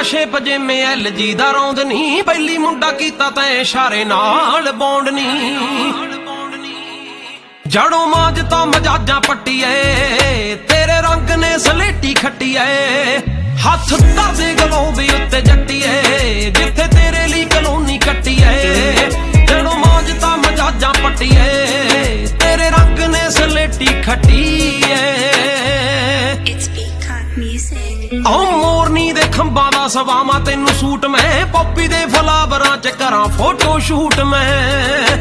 Shape ਜਿਵੇਂ LG ਦਾ ਰੌਂਦ ਨੀ, ਪਹਿਲੀ ਮੁੰਡਾ ਕੀਤਾ ਤੈਂ ਇਸ਼ਾਰੇ ਨਾਲ ਬੌਂਡ ਨੀ। ਜੜੋਂ ਮਾਝ ਤਾਂ ਮਜਾਜਾਂ ਪੱਟੀਏ, ਤੇਰੇ ਰੰਗ ਨੇ ਸਲੇਟੀ ਖੱਟੀਏ। ਹੱਥ ਧਰਦੇ ਗਲੋਬੀ ਉੱਤੇ ਜੱਟੀਏ, ਜਿੱਥੇ ਤੇਰੇ ਲਈ ਕਲੋਨੀ ਕੱਟੀਏ। ਜੜੋਂ ਮਾਝ ਤਾਂ ਮਜਾਜਾਂ ਪੱਟੀਏ, ਤੇਰੇ ਰੰਗ ਨੇ ਸਲੇਟੀ ਖੱਟੀਏ। ਓ ਮੋਰਨੀ ਦੇ ਖੰਭਾਂ ਦਾ ਸਵਾਵਾਂ ਤੈਨੂੰ ਸੂਟ ਮੈਂ, ਪੋਪੀ ਦੇ ਫਲਾਵਰਾਂ ਚ ਕਰਾਂ ਫੋਟੋ ਸ਼ੂਟ ਮੈਂ।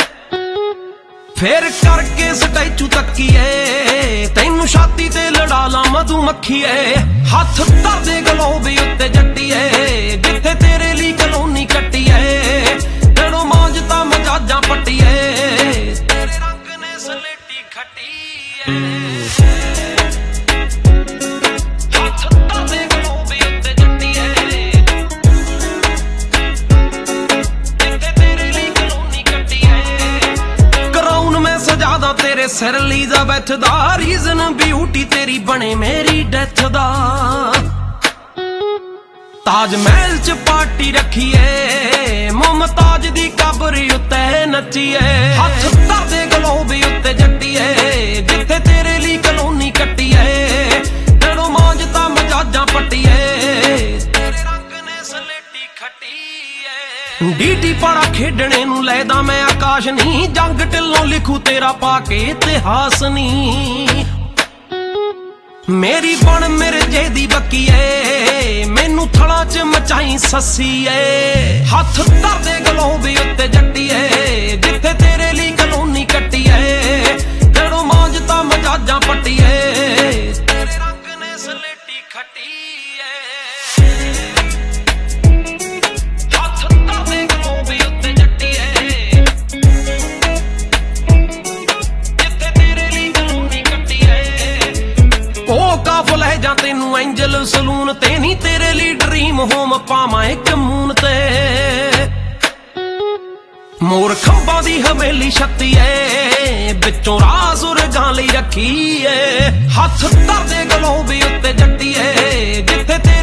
ਫੇਰ ਕਰਕੇ ਸਟੈਚੂ ਤੱਕੀਏ, ਤੈਨੂੰ ਛਾਤੀ ਤੇ ਲੜਾ ਲਾਂ ਮਧੂ ਮੱਖੀਏ। ਹੱਥ ਧਰਦੇ ਗਲੋਬੀ ਉੱਤੇ ਜੱਟੀਏ, ਜਿੱਥੇ ਤੇਰੇ ਲਈ ਕਲੋਨੀ ਕੱਟੀਏ। ਜੜੋਂ ਮਾਝ ਤਾਂ ਮਜਾਜਾਂ ਪੱਟੀਏ, ਤੇਰੇ ਰੰਗ ਨੇ ਸਲੇਟੀ ਖੱਟੀਏ। ਤੇਰੇ ਸਿਰ ਐਲਿਜ਼ਾਬੈਥ ਦਾ ਰੀਜ਼ਨ ਬਿਊਟੀ ਤੇਰੀ ਬਣੇ ਮੇਰੀ ਡੈਥ ਦਾ। ਤਾਜ ਮਹਿਲ ਚ ਪਾਰਟੀ ਰੱਖੀਏ, ਮੁਮਤਾਜ ਦੀ ਕਬਰ ਉੱਤੇ ਨੱਚੀਏ। ਹੱਥ ਧਰਦੇ ਗਲੋਬੀ ਉੱਤੇ ਜੱਟੀਏ, ਜਿੱਥੇ ਤੇਰੇ ਲਈ ਕਲੋਨੀ ਕੱਟੀਏ। ਜੜੋਂ ਮਾਝ ਤਾਂ ਮਜਾਜਾਂ ਪੱਟੀਏ, ਤੇਰੇ ਰੰਗ ਨੇ ਸਲੇਟੀ ਖੱਟੀਏ। ਡੀਟੀ ਪਾੜਾ ਖੇਡਣੇ ਨੂੰ ਲੈਦਾ ਮੈਂ ਆਕਾਸ਼ ਨੀ, ਜੰਗ ਢਿੱਲੋਂ ਲਿਖੂ ਤੇਰਾ ਪਾ ਕੇ ਇਤਿਹਾਸ ਨੀ। ਮੇਰੀ ਬਣ ਮਿਰਜੇ ਦੀ ਬੱਕੀਏ, ਮੈਨੂੰ ਥਲਾਂ ਚ ਮਚਾਈ ਸੱਸੀਏ। ਹੱਥ ਧਰਦੇ ਗਲੋਬੀ ਉੱਤੇ ਜੱਟੀਏ, ਜਿੱਥੇ ਤੇਰੇ ਲਈ ਕਲੋਨੀ ਕੱਟੀਏ। ਜੜੋਂ ਮਾਝ ਤਾਂ ਮਜਾਜਾਂ ਪੱਟੀਏ, ਤੇਰੇ ਰੰਗ ਨੇ ਸਲੇਟੀ ਖੱਟੀਏ। ਜਾਂ ਤੈਨੂੰ ਐਂਜਲ ਸਲੂਨ ਤੇ ਨੀ, ਤੇਰੇ ਲਈ ਡ੍ਰੀਮ ਹੋਮ ਪਾਵਾਂ ਇੱਕ ਮੂਨ ਤੇ। ਮੋਰ ਖੰਭਾਂ ਦੀ ਹਵੇਲੀ ਛੱਤੀ ਏ, ਵਿੱਚੋਂ ਰਾਜ਼ ਉਰਗਾਂ ਲਈ ਰੱਖੀ ਏ। ਹੱਥ ਧਰਦੇ ਗਲੋਬੀ ਉੱਤੇ ਜੱਟੀਏ, ਜਿੱਥੇ